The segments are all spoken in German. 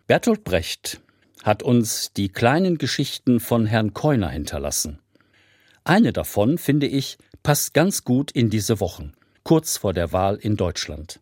Bertolt Brecht hat uns die kleinen Geschichten von Herrn Keuner hinterlassen. Eine davon, finde ich, passt ganz gut in diese Wochen, kurz vor der Wahl in Deutschland.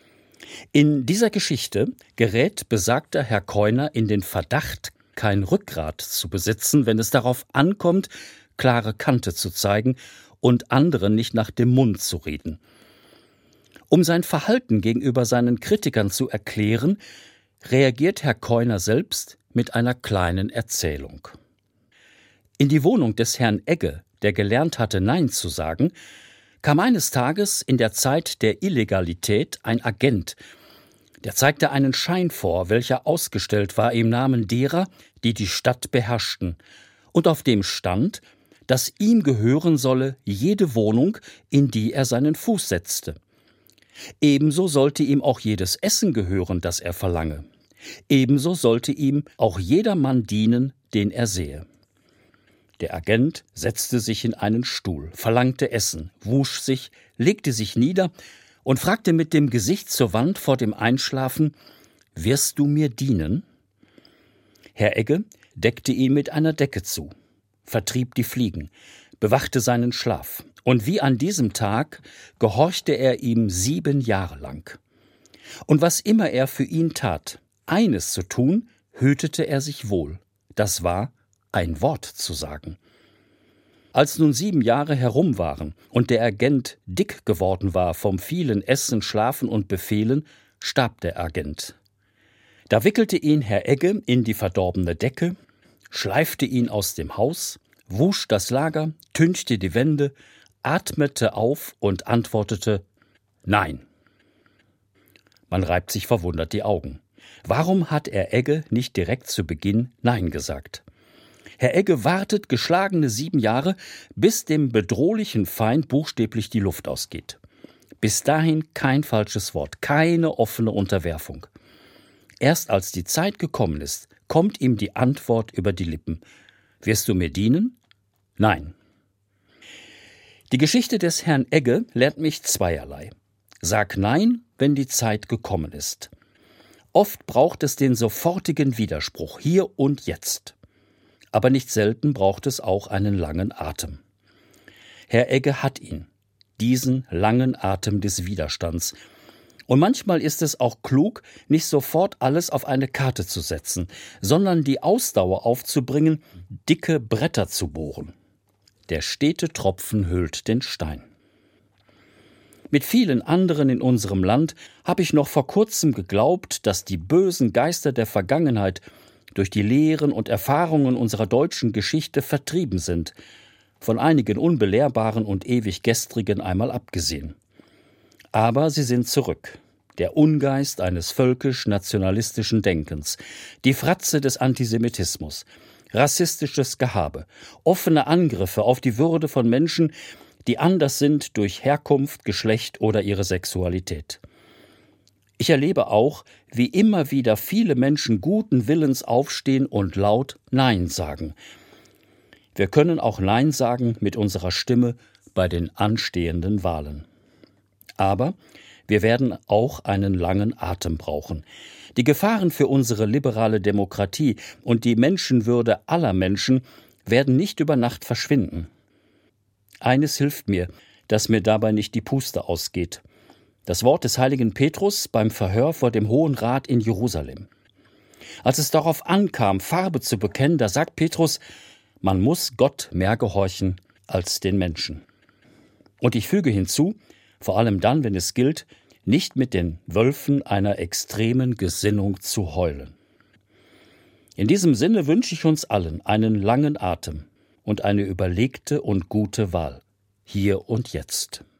In dieser Geschichte gerät besagter Herr Keuner in den Verdacht, kein Rückgrat zu besitzen, wenn es darauf ankommt, klare Kante zu zeigen und anderen nicht nach dem Mund zu reden. Um sein Verhalten gegenüber seinen Kritikern zu erklären, reagiert Herr Keuner selbst mit einer kleinen Erzählung. In die Wohnung des Herrn Egge, der gelernt hatte, Nein zu sagen, kam eines Tages in der Zeit der Illegalität ein Agent. Der zeigte einen Schein vor, welcher ausgestellt war im Namen derer, die die Stadt beherrschten, und auf dem stand, dass ihm gehören solle jede Wohnung, in die er seinen Fuß setzte. Ebenso sollte ihm auch jedes Essen gehören, das er verlange. Ebenso sollte ihm auch jeder Mann dienen, den er sehe. Der Agent setzte sich in einen Stuhl, verlangte Essen, wusch sich, legte sich nieder und fragte mit dem Gesicht zur Wand vor dem Einschlafen: »Wirst du mir dienen?« Herr Egge deckte ihn mit einer Decke zu, vertrieb die Fliegen, bewachte seinen Schlaf, und wie an diesem Tag gehorchte er ihm 7 Jahre lang. Und was immer er für ihn tat, eines zu tun, hütete er sich wohl, das war, ein Wort zu sagen. Als nun 7 Jahre herum waren und der Agent dick geworden war vom vielen Essen, Schlafen und Befehlen, starb der Agent. Da wickelte ihn Herr Egge in die verdorbene Decke, schleifte ihn aus dem Haus, wusch das Lager, tünchte die Wände, atmete auf und antwortete: »Nein.« Man reibt sich verwundert die Augen. Warum hat Herr Egge nicht direkt zu Beginn Nein gesagt? Herr Egge wartet geschlagene 7 Jahre, bis dem bedrohlichen Feind buchstäblich die Luft ausgeht. Bis dahin kein falsches Wort, keine offene Unterwerfung. Erst als die Zeit gekommen ist, kommt ihm die Antwort über die Lippen: »Wirst du mir dienen?« »Nein.« Die Geschichte des Herrn Egge lehrt mich zweierlei. Sag Nein, wenn die Zeit gekommen ist. Oft braucht es den sofortigen Widerspruch, hier und jetzt. Aber nicht selten braucht es auch einen langen Atem. Herr Egge hat ihn, diesen langen Atem des Widerstands. Und manchmal ist es auch klug, nicht sofort alles auf eine Karte zu setzen, sondern die Ausdauer aufzubringen, dicke Bretter zu bohren. Der stete Tropfen höhlt den Stein. Mit vielen anderen in unserem Land habe ich noch vor kurzem geglaubt, dass die bösen Geister der Vergangenheit durch die Lehren und Erfahrungen unserer deutschen Geschichte vertrieben sind, von einigen unbelehrbaren und ewig gestrigen einmal abgesehen. Aber sie sind zurück. Der Ungeist eines völkisch-nationalistischen Denkens, die Fratze des Antisemitismus, rassistisches Gehabe, offene Angriffe auf die Würde von Menschen, die anders sind durch Herkunft, Geschlecht oder ihre Sexualität. Ich erlebe auch, wie immer wieder viele Menschen guten Willens aufstehen und laut Nein sagen. Wir können auch Nein sagen mit unserer Stimme bei den anstehenden Wahlen. Aber wir werden auch einen langen Atem brauchen. Die Gefahren für unsere liberale Demokratie und die Menschenwürde aller Menschen werden nicht über Nacht verschwinden. Eines hilft mir, dass mir dabei nicht die Puste ausgeht: das Wort des heiligen Petrus beim Verhör vor dem Hohen Rat in Jerusalem. Als es darauf ankam, Farbe zu bekennen, da sagt Petrus: man muss Gott mehr gehorchen als den Menschen. Und ich füge hinzu, vor allem dann, wenn es gilt, nicht mit den Wölfen einer extremen Gesinnung zu heulen. In diesem Sinne wünsche ich uns allen einen langen Atem und eine überlegte und gute Wahl, hier und jetzt.